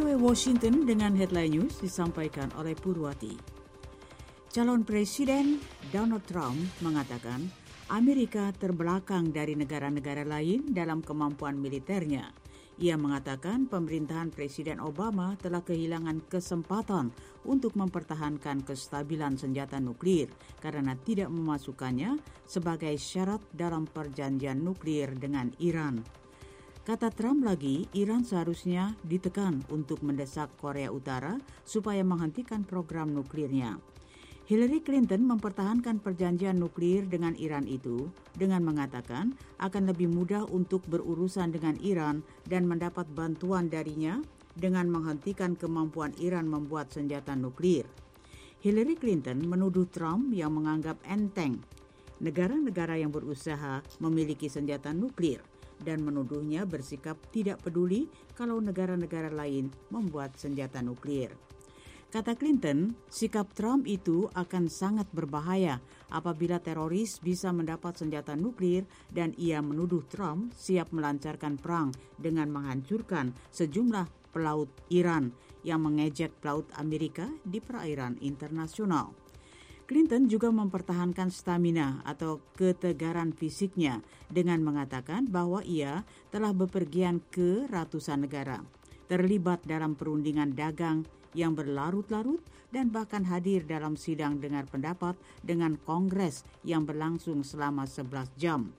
VOA Washington dengan headline news disampaikan oleh Purwati. Calon Presiden Donald Trump mengatakan Amerika terbelakang dari negara-negara lain dalam kemampuan militernya. Ia mengatakan pemerintahan Presiden Obama telah kehilangan kesempatan untuk mempertahankan kestabilan senjata nuklir karena tidak memasukkannya sebagai syarat dalam perjanjian nuklir dengan Iran. Kata Trump lagi, Iran seharusnya ditekan untuk mendesak Korea Utara supaya menghentikan program nuklirnya. Hillary Clinton mempertahankan perjanjian nuklir dengan Iran itu dengan mengatakan akan lebih mudah untuk berurusan dengan Iran dan mendapat bantuan darinya dengan menghentikan kemampuan Iran membuat senjata nuklir. Hillary Clinton menuduh Trump yang menganggap enteng negara-negara yang berusaha memiliki senjata nuklir dan menuduhnya bersikap tidak peduli kalau negara-negara lain membuat senjata nuklir. Kata Clinton, sikap Trump itu akan sangat berbahaya apabila teroris bisa mendapat senjata nuklir dan ia menuduh Trump siap melancarkan perang dengan menghancurkan sejumlah pelaut Iran yang mengejek pelaut Amerika di perairan internasional. Clinton juga mempertahankan stamina atau ketegaran fisiknya dengan mengatakan bahwa ia telah bepergian ke ratusan negara, terlibat dalam perundingan dagang yang berlarut-larut dan bahkan hadir dalam sidang dengar pendapat dengan Kongres yang berlangsung selama 11 jam.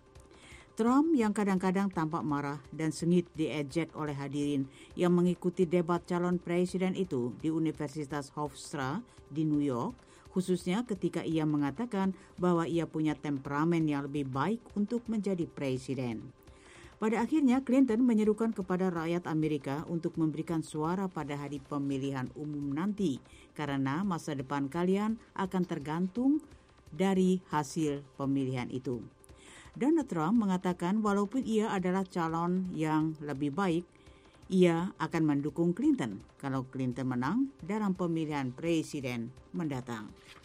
Trump yang kadang-kadang tampak marah dan sengit diejek oleh hadirin yang mengikuti debat calon presiden itu di Universitas Hofstra di New York, khususnya ketika ia mengatakan bahwa ia punya temperamen yang lebih baik untuk menjadi presiden. Pada akhirnya, Clinton menyerukan kepada rakyat Amerika untuk memberikan suara pada hari pemilihan umum nanti, karena masa depan kalian akan tergantung dari hasil pemilihan itu. Donald Trump mengatakan walaupun ia adalah calon yang lebih baik, ia akan mendukung Clinton kalau Clinton menang dalam pemilihan presiden mendatang.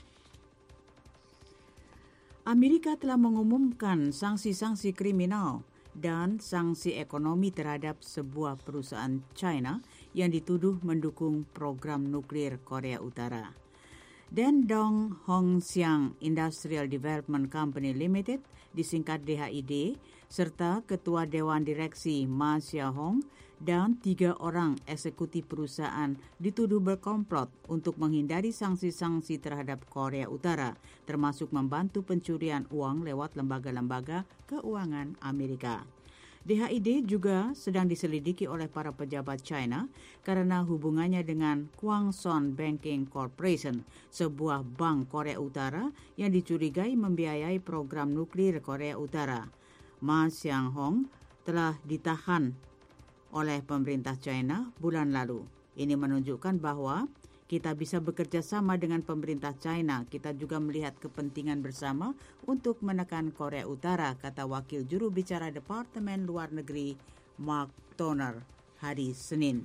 Amerika telah mengumumkan sanksi-sanksi kriminal dan sanksi ekonomi terhadap sebuah perusahaan China yang dituduh mendukung program nuklir Korea Utara. Dandong Hongxiang Industrial Development Company Limited, disingkat DHID, serta Ketua Dewan Direksi Ma Xiaohong dan 3 orang eksekutif perusahaan dituduh berkomplot untuk menghindari sanksi-sanksi terhadap Korea Utara, termasuk membantu pencurian uang lewat lembaga-lembaga keuangan Amerika. DHID juga sedang diselidiki oleh para pejabat China karena hubungannya dengan Kwangson Banking Corporation, sebuah bank Korea Utara yang dicurigai membiayai program nuklir Korea Utara. Ma Xiaohong telah ditahan oleh pemerintah China bulan lalu. Ini menunjukkan bahwa kita bisa bekerja sama dengan pemerintah China. Kita juga melihat kepentingan bersama untuk menekan Korea Utara, kata Wakil Juru Bicara Departemen Luar Negeri Mark Toner hari Senin.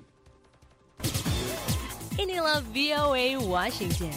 Inilah VOA Washington.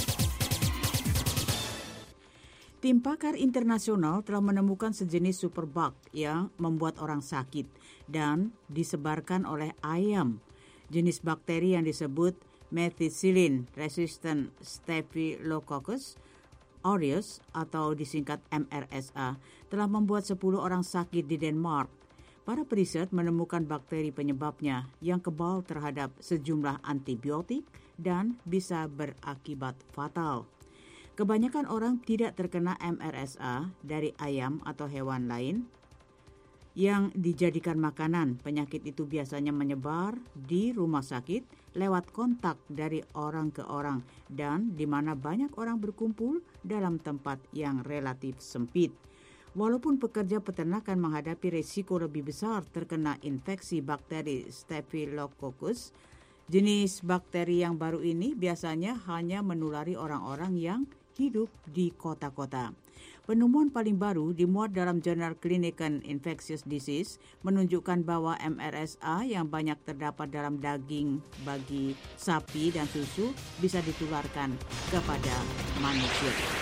Tim pakar internasional telah menemukan sejenis superbug yang membuat orang sakit dan disebarkan oleh ayam. Jenis bakteri yang disebut Methicillin Resistant Staphylococcus aureus atau disingkat MRSA telah membuat 10 orang sakit di Denmark. Para periset menemukan bakteri penyebabnya yang kebal terhadap sejumlah antibiotik dan bisa berakibat fatal. Kebanyakan orang tidak terkena MRSA dari ayam atau hewan lain yang dijadikan makanan. Penyakit itu biasanya menyebar di rumah sakit lewat kontak dari orang ke orang dan di mana banyak orang berkumpul dalam tempat yang relatif sempit. Walaupun pekerja peternakan menghadapi risiko lebih besar terkena infeksi bakteri Staphylococcus, jenis bakteri yang baru ini biasanya hanya menulari orang-orang yang hidup di kota-kota. Penemuan paling baru dimuat dalam jurnal Clinical Infectious Disease menunjukkan bahwa MRSA yang banyak terdapat dalam daging bagi sapi dan susu bisa ditularkan kepada manusia.